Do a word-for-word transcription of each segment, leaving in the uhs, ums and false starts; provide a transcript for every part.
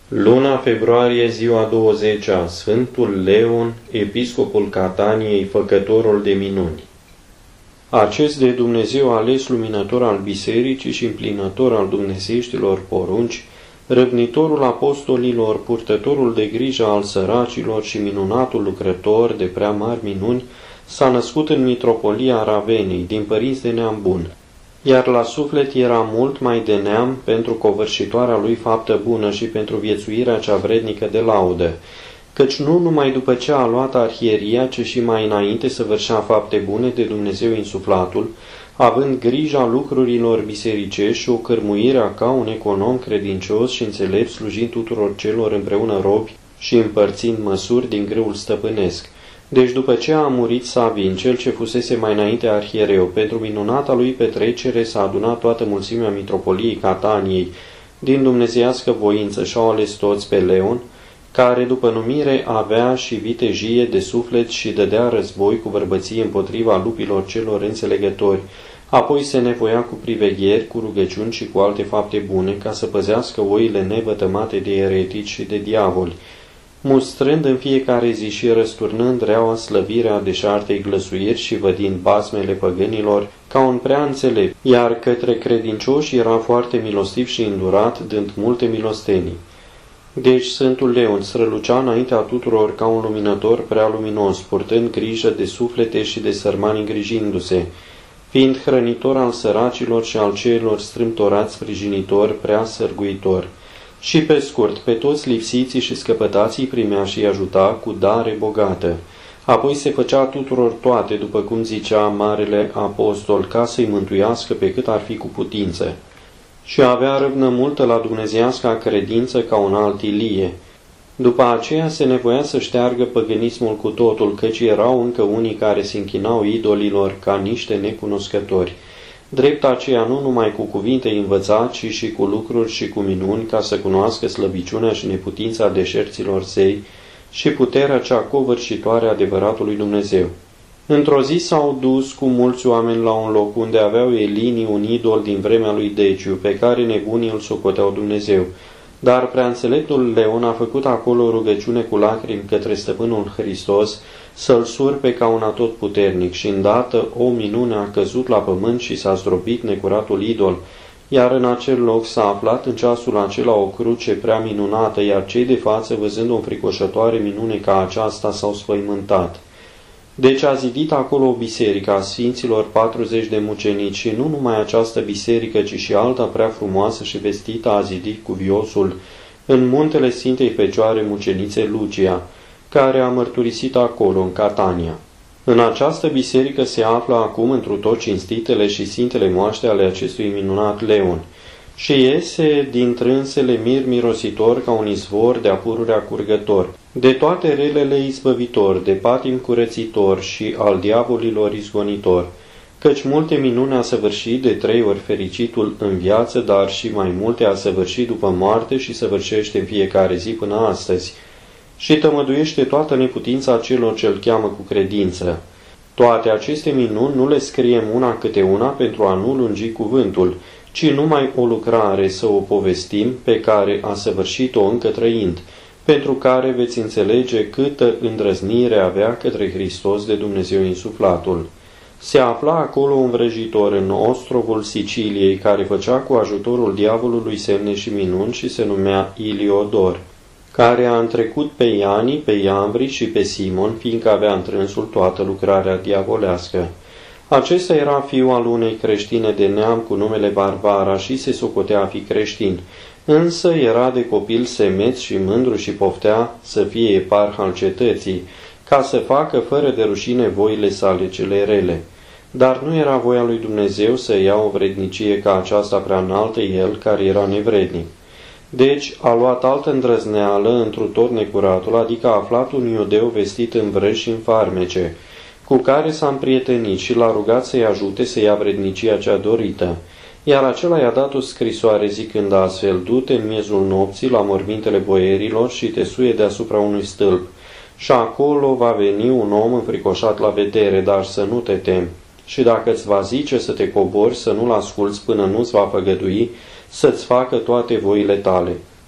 Luna februarie, ziua douăzecea, Sfântul Leon, episcopul Cataniei, făcătorul de minuni. Acest de Dumnezeu ales luminător al bisericii și împlinător al dumnezeieștilor porunci, răbnitorul apostolilor, purtătorul de grijă al săracilor și minunatul lucrător de prea mari minuni, s-a născut în mitropolia Ravenei, din părinți de neam bun, iar la suflet era mult mai de neam pentru covârșitoarea lui faptă bună și pentru viețuirea cea vrednică de laudă, căci nu numai după ce a luat arhieria, ci și mai înainte săvârșea fapte bune de Dumnezeu insuflatul, având grija lucrurilor bisericești și o cârmuirea ca un econom credincios și înțelept, slujind tuturor celor împreună robi și împărțind măsuri din grâul stăpânesc. Deci după ce a murit Savin, cel ce fusese mai înainte arhiereu, pentru minunata lui petrecere s-a adunat toată mulțimea mitropoliei Cataniei din dumnezeiască voință și au ales toți pe Leon, care după numire avea și vitejie de suflet și dădea război cu bărbăție împotriva lupilor celor înțelegători, apoi se nevoia cu privegheri, cu rugăciuni și cu alte fapte bune ca să păzească oile nevătămate de eretici și de diavoli, mustrând în fiecare zi și răsturnând reaua slăvirea deșartei glăsuiri și vădind basmele păgânilor ca un prea înțelept, iar către credincioși era foarte milostiv și îndurat, dând multe milostenii. Deci Sfântul Leon strălucea înaintea tuturor ca un luminător prea luminos, purtând grijă de suflete și de sărmani îngrijindu-se, fiind hrănitor al săracilor și al celor strâmtorați, sprijinitor, prea sărguitor. Și pe scurt, pe toți lipsiții și scăpătații primea și ajuta cu dare bogată. Apoi se făcea tuturor toate, după cum zicea Marele Apostol, ca să-i mântuiască pe cât ar fi cu putință. Și avea râvnă multă la dumnezeiasca credință ca un alt Ilie. După aceea se nevoia să șteargă păgânismul cu totul, căci erau încă unii care se închinau idolilor ca niște necunoscători. Drept aceea nu numai cu cuvinte învăța, ci și cu lucruri și cu minuni, ca să cunoască slăbiciunea și neputința deșerților zei și puterea cea covârșitoare a adevăratului Dumnezeu. Într-o zi s-au dus cu mulți oameni la un loc unde aveau elinii un idol din vremea lui Deciu, pe care nebunii îl socoteau Dumnezeu. Dar preaînțeleptul Leon a făcut acolo rugăciune cu lacrimi către Stăpânul Hristos, să-l surpe ca un atotputernic, și îndată o minune a căzut la pământ și s-a zdrobit necuratul idol, iar în acel loc s-a aflat în ceasul acela o cruce prea minunată, iar cei de față, văzând o înfricoșătoare minune ca aceasta, s-au spăimântat. Deci a zidit acolo o biserică a Sfinților patruzeci de mucenici și nu numai această biserică, ci și alta prea frumoasă și vestită a zidit cu viosul în muntele Sfintei Fecioare Mucenițe Lucia, care a mărturisit acolo, în Catania. În această biserică se află acum întru tot cinstitele și sfintele moaște ale acestui minunat Leon și iese dintrânsele mir mirositor ca un izvor de apururea curgător, de toate relele izbăvitor, de patim curățitor și al diavolilor izgonitor, căci multe minuni a săvârșit de trei ori fericitul în viață, dar și mai multe a săvârșit după moarte și săvârșește în fiecare zi până astăzi, și tămăduiește toată neputința celor ce-l cheamă cu credință. Toate aceste minuni nu le scriem una câte una pentru a nu lungi cuvântul, ci numai o lucrare să o povestim pe care a săvârșit-o încă trăind, pentru care veți înțelege câtă îndrăznire avea către Hristos de Dumnezeu insuflatul. Se afla acolo un vrăjitor în ostrovul Siciliei, care făcea cu ajutorul diavolului semne și minuni și se numea Iliodor, care a întrecut pe Iani, pe Iambri și pe Simon, fiindcă avea întrânsul toată lucrarea diavolească. Acesta era fiul al unei creștine de neam cu numele Barbara și se socotea a fi creștin, însă era de copil semeț și mândru și poftea să fie eparh al cetății, ca să facă fără de rușine voile sale cele rele. Dar nu era voia lui Dumnezeu să ia o vrednicie ca aceasta prea înaltă el, care era nevrednic. Deci a luat altă îndrăzneală întru tot necuratul, adică a aflat un iudeu vestit în vrăji și în farmece, cu care s-a împrietenit și l-a rugat să-i ajute să ia vrednicia cea dorită. Iar acela i-a dat o scrisoare zicând astfel: du-te în miezul nopții la mormintele boierilor și te suie deasupra unui stâlp, și acolo va veni un om înfricoșat la vedere, dar să nu te temi. Și dacă îți va zice să te cobori, să nu-l asculți până nu-ți va făgădui să-ți facă toate voile tale.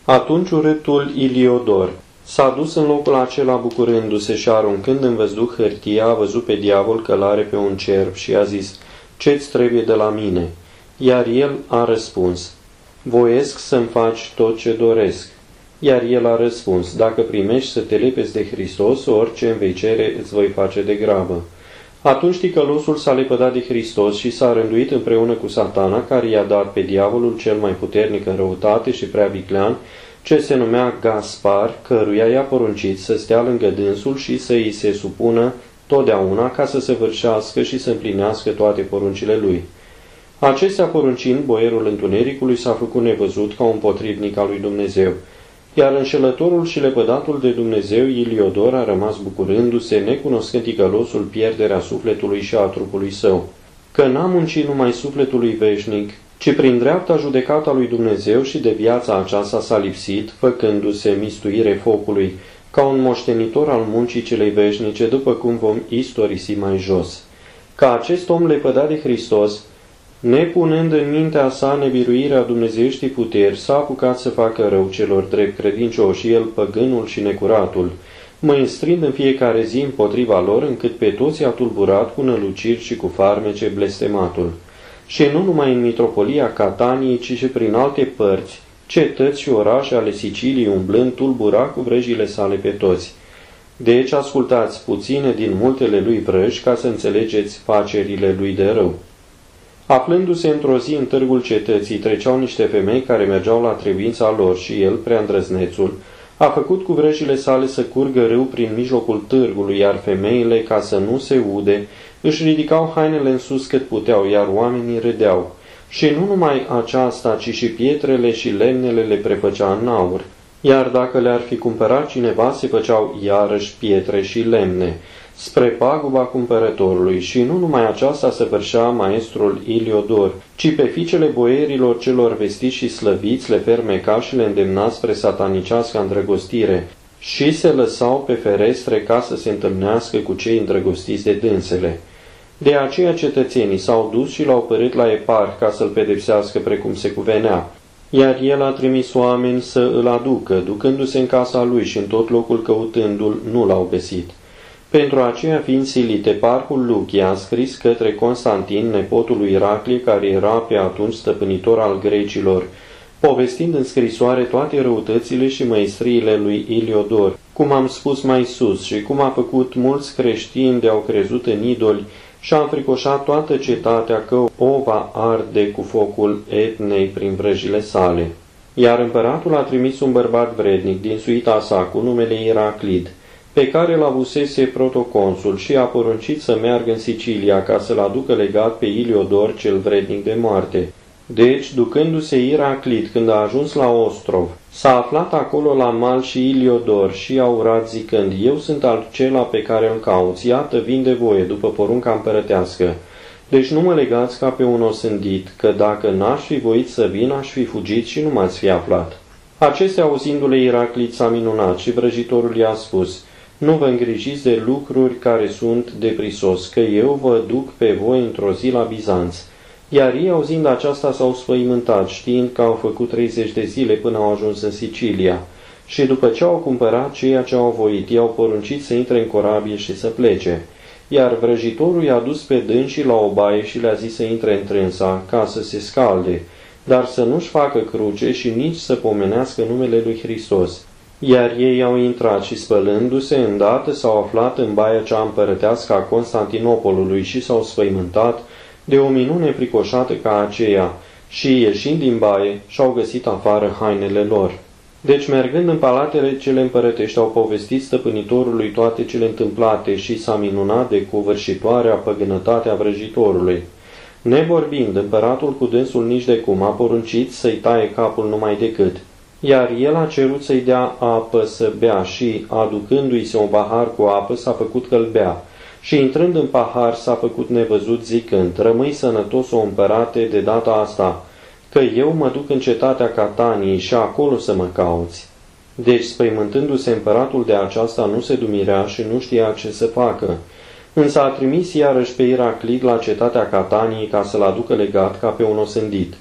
Atunci urâtul Iliodor s-a dus în locul acela bucurându-se și aruncând în văzduh hârtia, a văzut pe diavol călare pe un cerb și a zis: „Ce-ți trebuie de la mine?” Iar el a răspuns: „Voiesc să-mi faci tot ce doresc.” Iar el a răspuns: „Dacă primești să te lepezi de Hristos, orice îmi vei cere îți voi face de grabă.” Atunci ticălosul s-a lepădat de Hristos și s-a rânduit împreună cu Satana, care i-a dat pe diavolul cel mai puternic în răutate și prea viclean, ce se numea Gaspar, căruia i-a poruncit să stea lângă dânsul și să îi se supună totdeauna ca să se vârșească și să împlinească toate poruncile lui. Acestea poruncind, boierul întunericului s-a făcut nevăzut ca un potrivnic al lui Dumnezeu, iar înșelătorul și lepădatul de Dumnezeu Iliodor a rămas bucurându-se, necunoscând ticălosul pierderea sufletului și a trupului său, că n-a muncit numai sufletului veșnic, ci prin dreapta judecata lui Dumnezeu și de viața aceasta s-a lipsit, făcându-se mistuire focului, ca un moștenitor al muncii celei veșnice, după cum vom istorisi mai jos. Ca acest om lepădat de Hristos, nepunând în mintea sa nebiruirea dumnezeieștii puteri, s-a apucat să facă rău celor drept credincioși, și el, păgânul și necuratul, măinstrind în fiecare zi împotriva lor, încât pe toți a tulburat cu năluciri și cu farmece blestematul. Și nu numai în mitropolia Cataniei, ci și prin alte părți, cetăți și orașe ale Siciliei umblând, tulbura cu vrăjile sale pe toți. Deci ascultați puține din multele lui vrăji ca să înțelegeți facerile lui de rău. Aflându-se într-o zi în târgul cetății, treceau niște femei care mergeau la trebuința lor și el, prea îndrăznețul, a făcut cu vrăjile sale să curgă râu prin mijlocul târgului, iar femeile, ca să nu se ude, își ridicau hainele în sus cât puteau, iar oamenii râdeau. Și nu numai aceasta, ci și pietrele și lemnele le prefăcea în aur, iar dacă le-ar fi cumpărat cineva, se făceau iarăși pietre și lemne, spre paguba cumpărătorului. Și nu numai aceasta se vârșea maestrul Iliodor, ci pe fiicele boierilor celor vestiți și slăviți le fermeca și le îndemna spre satanicească îndrăgostire și se lăsau pe ferestre ca să se întâlnească cu cei îndrăgostiți de dânsele. De aceea cetățenii s-au dus și l-au părât la eparh ca să-l pedepsească precum se cuvenea, iar el a trimis oameni să îl aducă, ducându-se în casa lui și în tot locul căutându-l nu l-au găsit. Pentru aceea, fiind silit, eparhul Luchia a scris către Constantin, nepotul lui Iraclie, care era pe atunci stăpânitor al grecilor, povestind în scrisoare toate răutățile și măistriile lui Iliodor, cum am spus mai sus, și cum a făcut mulți creștini de au crezut în idoli și a înfricoșat toată cetatea că o va arde cu focul Etnei prin vrăjile sale. Iar împăratul a trimis un bărbat vrednic din suita sa cu numele Iraclid, pe care l avusese protoconsul, și a poruncit să meargă în Sicilia ca să-l aducă legat pe Iliodor cel vrednic de moarte. Deci, ducându-se Iraclit, când a ajuns la Ostrov, s-a aflat acolo la mal și Iliodor și a urat zicând: „Eu sunt acela pe care îl cauți, iată vin de voie după porunca împărătească. Deci nu mă legați ca pe un osândit, că dacă n-aș fi voit să vin, aș fi fugit și nu m-ați fi aflat.” Acestea, auzindu-le, Iraclit s-a minunat și vrăjitorul i-a spus: „Nu vă îngrijiți de lucruri care sunt de prisos, că eu vă duc pe voi într-o zi la Bizanț.” Iar ei, auzind aceasta, s-au spăimântat, știind că au făcut treizeci de zile până au ajuns în Sicilia. Și după ce au cumpărat ceea ce au voit, i-au poruncit să intre în corabie și să plece. Iar vrăjitorul i-a dus pe dânsii la o baie și le-a zis să intre întrânsa, ca să se scalde, dar să nu-și facă cruce și nici să pomenească numele lui Hristos. Iar ei au intrat și, spălându-se, îndată s-au aflat în baia cea împărătească a Constantinopolului și s-au spăimântat de o minune fricoșată ca aceea și, ieșind din baie, și-au găsit afară hainele lor. Deci, mergând în palatele cele împărătești, au povestit stăpânitorului toate cele întâmplate și s-a minunat de covârșitoarea păgânătatea vrăjitorului. Nevorbind, împăratul cu dânsul nici de cum a poruncit să-i taie capul numai decât. Iar el a cerut să-i dea apă să bea și, aducându-i se un pahar cu apă, s-a făcut că-l bea. Și intrând în pahar s-a făcut nevăzut zicând: „Rămâi sănătos, o împărate, de data asta, că eu mă duc în cetatea Cataniei și acolo să mă cauți.” Deci, spăimântându-se împăratul de aceasta, nu se dumirea și nu știa ce să facă. Însă a trimis iarăși pe Iraclit la cetatea Cataniei ca să-l aducă legat ca pe un osândit.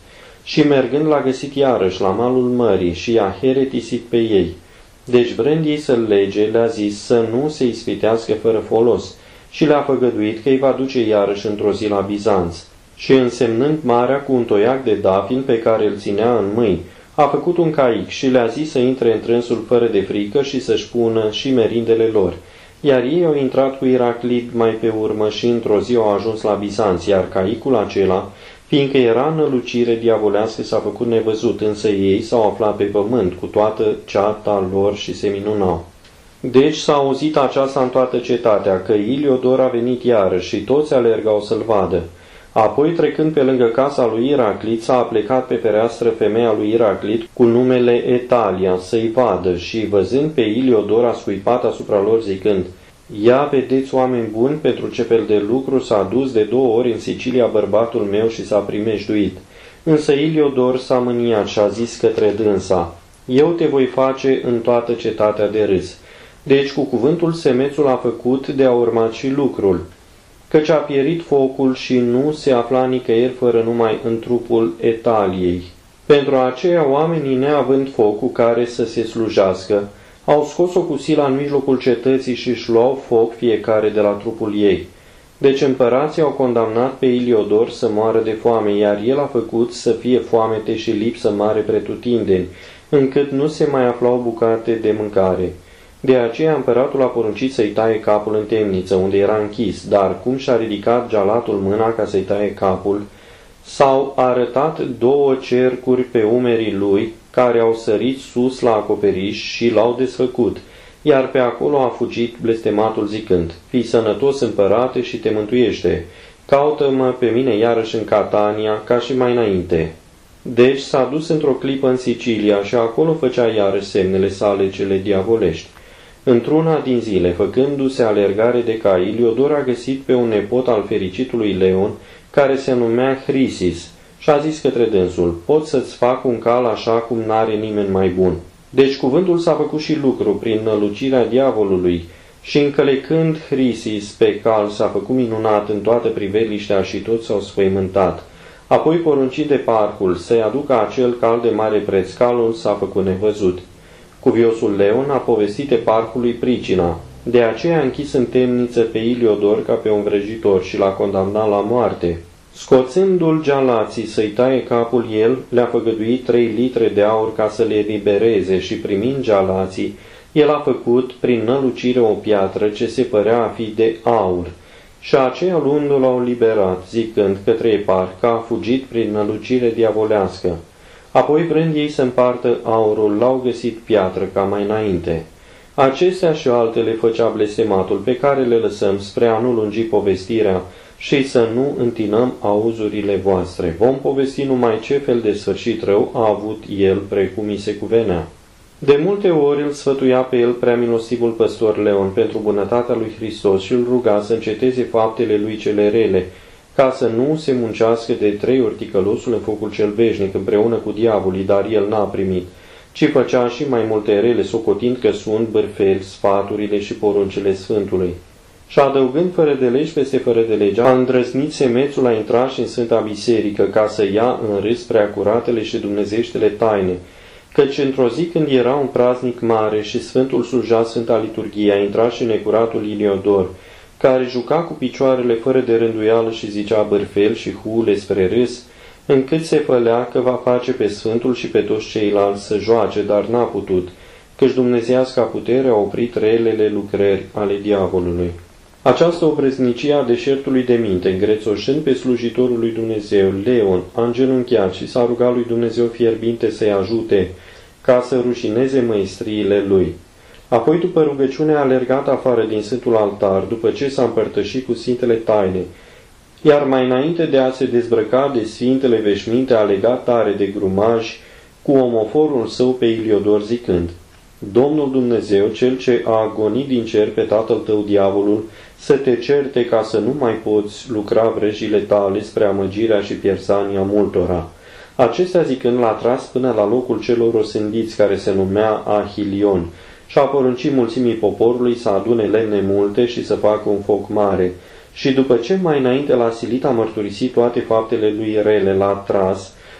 și mergând l-a găsit iarăși la malul mării și i-a heretisit pe ei. Deci vrând ei să-l lege, le-a zis să nu se ispitească fără folos și le-a făgăduit că îi va duce iarăși într-o zi la Bizanț. Și însemnând marea cu un toiac de dafin pe care îl ținea în mâini, a făcut un caic și le-a zis să intre în trânsul fără de frică și să-și pună și merindele lor. Iar ei au intrat cu Iraclit mai pe urmă și într-o zi au ajuns la Bizanț, iar caicul acela, fiindcă era nălucire diavolească, s-a făcut nevăzut, însă ei s-au aflat pe pământ cu toată ceata lor și se minunau. Deci s-a auzit aceasta în toată cetatea, că Iliodor a venit iarăși și toți alergau să-l vadă. Apoi, trecând pe lângă casa lui Iraclit, s-a plecat pe fereastră femeia lui Iraclit cu numele Etalia să-i vadă și, văzând pe Iliodor, a scuipat asupra lor zicând: Ia, vedeți, oameni buni, pentru ce fel de lucru s-a dus de două ori în Sicilia bărbatul meu și s-a primejduit. Însă Iliodor s-a mâniat și a zis către dânsa: Eu te voi face în toată cetatea de râs. Deci cu cuvântul semețul a făcut de a urmat și lucrul, căci a pierit focul și nu se afla nicăieri fără numai în trupul Etaliei. Pentru aceea oamenii, neavând foc cu care să se slujească, au scos-o cu sila în mijlocul cetății și își luau foc fiecare de la trupul ei. Deci împărații au condamnat pe Iliodor să moară de foame, iar el a făcut să fie foamete și lipsă mare pretutindeni, încât nu se mai aflau bucate de mâncare. De aceea împăratul a poruncit să-i taie capul în temniță, unde era închis, dar cum și-a ridicat Gialatul mâna ca să-i taie capul, s-au arătat două cercuri pe umerii lui, care au sărit sus la acoperiș și l-au desfăcut, iar pe acolo a fugit blestematul zicând: Fii sănătos, împărate, și te mântuiește, caută-mă pe mine iarăși în Catania, ca și mai înainte. Deci s-a dus într-o clipă în Sicilia și acolo făcea iarăși semnele sale cele diavolești. Într-una din zile, făcându-se alergare de cai, Iliodor a găsit pe un nepot al fericitului Leon, care se numea Hrisis, și a zis către dânsul: Pot să-ți fac un cal așa cum n-are nimeni mai bun. Deci cuvântul s-a făcut și lucru prin nălucirea diavolului și încălecând Hrisis pe cal s-a făcut minunat în toată priveliștea și toți s-au sfăimântat. Apoi poruncit de parcul să-i aducă acel cal de mare preț, calul s-a făcut nevăzut. Cuviosul Leon a povestit parcului pricina, de aceea a închis în temniță pe Iliodor ca pe un vrăjitor și l-a condamnat la moarte. Scoțându-l Gialații să-i taie capul, el le-a făgăduit trei litre de aur ca să le elibereze și, primind Gialații, el a făcut prin nălucire o piatră ce se părea a fi de aur. Și aceea luându-l au liberat, zicând către Epar că a fugit prin nălucire diavolească. Apoi, vrând ei să împartă aurul, l-au găsit piatră ca mai înainte. Acestea și altele făcea blestematul, pe care le lăsăm spre a nu lungi povestirea și să nu întinăm auzurile voastre. Vom povesti numai ce fel de sfârșit rău a avut el, precum i se cuvenea. De multe ori îl sfătuia pe el prea milostivul păstor Leon pentru bunătatea lui Hristos și îl ruga să înceteze faptele lui cele rele, ca să nu se muncească de trei ori ticălosul în focul cel veșnic împreună cu diavolii, dar el n-a primit, ci făcea și mai multe rele, socotind că sunt bârfeli sfaturile și poruncile Sfântului. Și adăugând fără de legi peste fără de lege, a îndrăznit semețul a intra și în Sfânta Biserică, ca să ia în râs prea curatele și dumnezeștele taine, căci într-o zi când era un praznic mare și Sfântul sluja Sfânta Liturghie, a intrat și necuratul Iliodor, care juca cu picioarele fără de rânduială și zicea bârfel și hule spre râs, încât se fălea că va face pe Sfântul și pe toți ceilalți să joace, dar n-a putut, căci dumnezeiasca putere a oprit relele lucrări ale diavolului. Această obreznicie a deșertului de minte, îngrețoșând pe slujitorul lui Dumnezeu, Leon, a îngenunchiat și s-a rugat lui Dumnezeu fierbinte să-i ajute, ca să rușineze măistriile lui. Apoi, după rugăciune, a alergat afară din Sfântul Altar, după ce s-a împărtășit cu Sfintele Taine, iar mai înainte de a se dezbrăca de Sfintele veșminte, a legat tare de grumaj cu omoforul său pe Iliodor, zicând: Domnul Dumnezeu, cel ce a agonit din cer pe tatăl tău diavolul, să te certe ca să nu mai poți lucra vrăjile tale spre amăgirea și pierzania multora. Acestea zicând, l-a tras până la locul celor osândiți, care se numea Ahilion, și a poruncit mulțimii poporului să adune lemne multe și să facă un foc mare. Și după ce mai înainte l-a silit a mărturisit toate faptele lui rele, l-a tras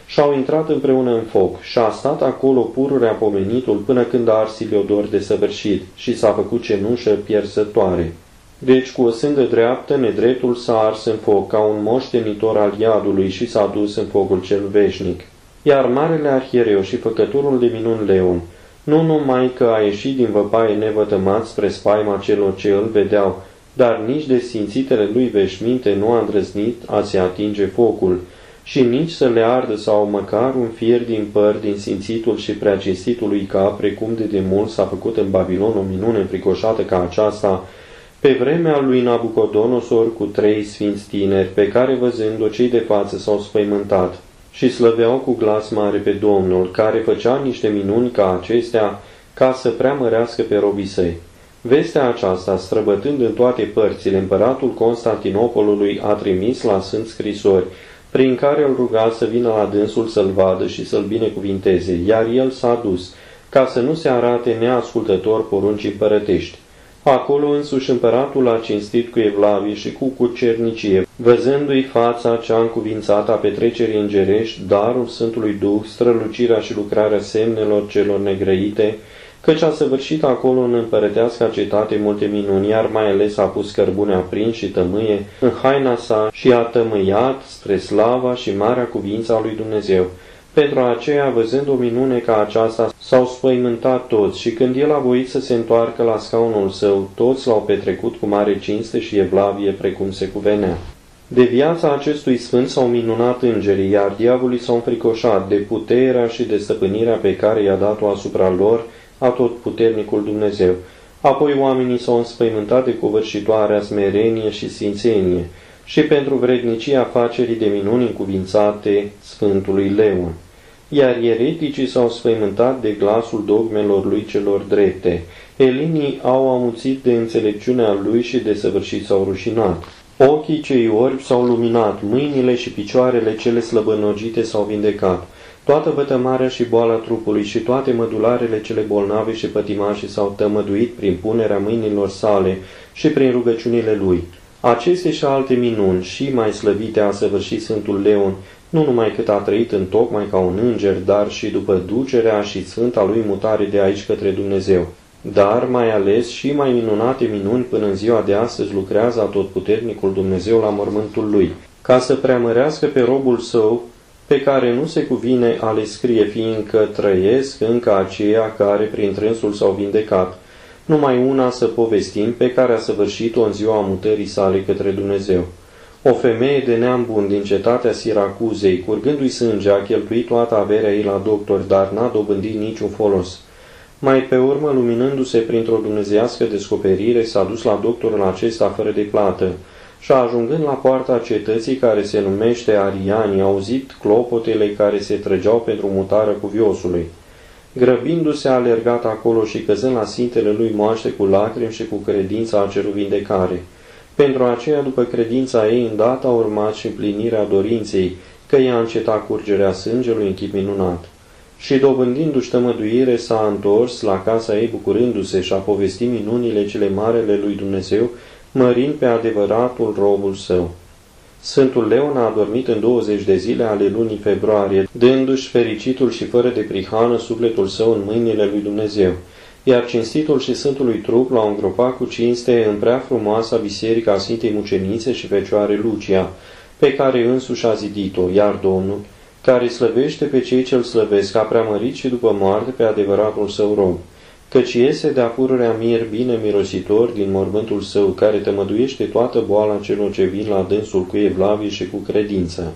și-au intrat împreună în foc și a stat acolo pururea pomenitul până când a ars Iliodor de săvârșit și s-a făcut cenușă pierzătoare. Deci cu o sândă dreaptă nedreptul s-a ars în foc ca un moștenitor al iadului și s-a dus în focul cel veșnic. Iar marele arhiereu și făcătorul de minuni Leon, nu numai că a ieșit din văpaie nevătămat spre spaima celor ce îl vedeau, dar nici de sfințitele lui veșminte nu a îndrăznit a se atinge focul, și nici să le ardă sau măcar un fier din păr din sfințitul și preacinstitul lui cap, precum de demult s-a făcut în Babilon o minune înfricoșată ca aceasta, pe vremea lui Nabucodonosor cu trei sfinți tineri, pe care văzând-o cei de față s-au spăimântat și slăveau cu glas mare pe Domnul, care făcea niște minuni ca acestea, ca să preamărească pe robii săi. Vestea aceasta, străbătând în toate părțile, împăratul Constantinopolului a trimis la sfânt scrisori, prin care îl ruga să vină la dânsul să-l vadă și să-l binecuvinteze, iar el s-a dus, ca să nu se arate neascultător poruncii împărătești. Acolo însuși împăratul a cinstit cu evlavie și cu cucernicie, văzându-i fața cea încuvințată a petrecerii îngerești, darul Sfântului Duh, strălucirea și lucrarea semnelor celor negrăite, căci a săvârșit acolo în împărăteasca cetate multe minuni, iar mai ales a pus cărbune aprins și tămâie în haina sa și a tămâiat spre slava și marea cuvință a lui Dumnezeu. Pentru aceea, văzând o minune ca aceasta, s-au spăimântat toți și când el a voit să se întoarcă la scaunul său, toți l-au petrecut cu mare cinste și evlavie precum se cuvenea. De viața acestui sfânt s-au minunat îngerii, iar diavolii s-au înfricoșat de puterea și de stăpânirea pe care i-a dat-o asupra lor atotputernicul Dumnezeu. Apoi oamenii s-au înspăimântat de covârșitoarea smerenie și sfințenie și pentru vrednicia facerii de minuni încuvințate Sfântului Leon. Iar ereticii s-au sfăimântat de glasul dogmelor lui celor drepte. Elinii au amuțit de înțelepciunea lui și de săvârșit s-au rușinat. Ochii cei orbi s-au luminat, mâinile și picioarele cele slăbănogite s-au vindecat. Toată vătămarea și boala trupului și toate mădularele cele bolnave și pătimașe s-au tămăduit prin punerea mâinilor sale și prin rugăciunile lui. Aceste și alte minuni și mai slăvite a săvârșit Sfântul Leon, nu numai cât a trăit în tocmai ca un înger, dar și după ducerea și sfânta lui mutare de aici către Dumnezeu. Dar mai ales și mai minunate minuni până în ziua de astăzi lucrează atotputernicul Dumnezeu la mormântul lui, ca să preamărească pe robul său, pe care nu se cuvine a le scrie, fiindcă trăiesc încă aceia care prin trânsul s-au vindecat. Numai una să povestim, pe care a săvârșit-o în ziua mutării sale către Dumnezeu. O femeie de neam bun din cetatea Siracuzei, curgându-i sânge, a cheltuit toată averea ei la doctor, dar n-a dobândit niciun folos. Mai pe urmă, luminându-se printr-o dumnezeiască descoperire, s-a dus la doctorul acesta fără de plată și, ajungând la poarta cetății care se numește Ariani, a auzit clopotele care se trăgeau pentru mutarea cuviosului. Grăbindu-se, a alergat acolo și, căzând la sintele lui moaște cu lacrimi și cu credința, a cerut vindecare. Pentru aceea, după credința ei, îndată a urmat și împlinirea dorinței, că i-a încetat curgerea sângelui în chip minunat. Și, dobândindu-și tămăduire, s-a întors la casa ei bucurându-se și a povestit minunile cele marele lui Dumnezeu, mărind pe adevăratul robul său. Sfântul Leon a adormit în douăzeci de zile ale lunii februarie, dându-și fericitul și fără de prihană sufletul său în mâinile lui Dumnezeu, iar cinstitul și sfântului trup l-au îngropat cu cinste în prea frumoasa biserică a Sfintei Mucenițe și Fecioare Lucia, pe care însuși a zidit-o, iar Domnul, care slăvește pe cei ce-l slăvesc, a preamărit și după moarte pe adevăratul său rob, căci iese de-a pururea mir bine mirositor din mormântul său, care tămăduiește toată boala celor ce vin la dânsul cu evlavie și cu credință.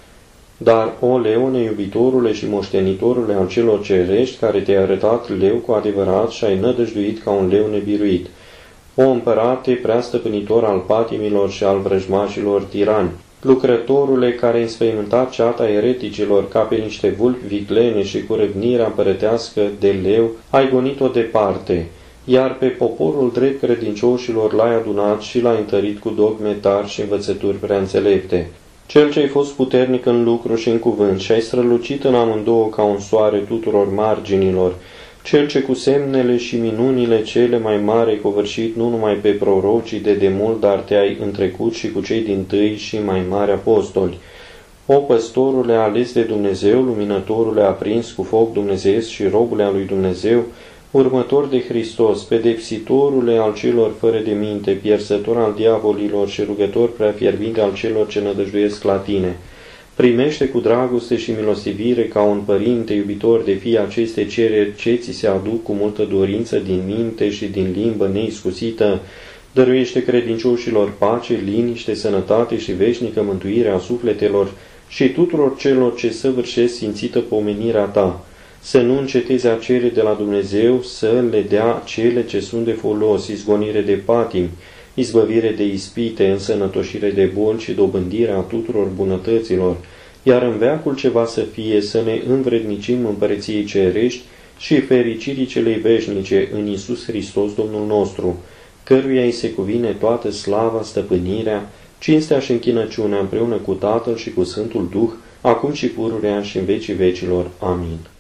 Dar, o Leone, iubitorule și moștenitorule al celor cerești, care te-ai arătat leu cu adevărat și ai nădăjduit ca un leu nebiruit, o împărate preastăpânitor al patimilor și al vrăjmașilor tirani, lucrătorule care ai înspăimântat ceata ereticilor ca pe niște vulpi viclene și cu răvnirea împărătească de leu, ai gonit-o departe, iar pe poporul drept credincioșilor l-ai adunat și l-ai întărit cu dogme tari și învățături prea înțelepte. Cel ce ai fost puternic în lucru și în cuvânt și ai strălucit în amândouă ca un soare tuturor marginilor, cel ce cu semnele și minunile cele mai mari ai covârșit nu numai pe prorocii de demult, dar te-ai întrecut și cu cei dintâi și mai mari apostoli. O păstorule ales de Dumnezeu, luminătorule aprins cu foc dumnezeiesc și robule al lui Dumnezeu, următor de Hristos, pedepsitorule al celor fără de minte, pierzător al diavolilor și rugător prea fierbinte al celor ce nădăjduiesc la tine, primește cu dragoste și milostivire ca un părinte iubitor de fii aceste cereri ce ți se aduc cu multă dorință din minte și din limbă neiscusită, dăruiește credincioșilor pace, liniște, sănătate și veșnică mântuire a sufletelor și tuturor celor ce săvârșesc simțită pomenirea ta, să nu înceteze a cere de la Dumnezeu să le dea cele ce sunt de folos, izgonire de patimi, izbăvire de ispite, însănătoșire de boli și dobândirea tuturor bunătăților, iar în veacul ce va să fie să ne învrednicim împărăției cerești și fericirii celei veșnice în Iisus Hristos Domnul nostru, căruia îi se cuvine toată slava, stăpânirea, cinstea și închinăciunea împreună cu Tatăl și cu Sfântul Duh, acum și pururea și în vecii vecilor. Amin.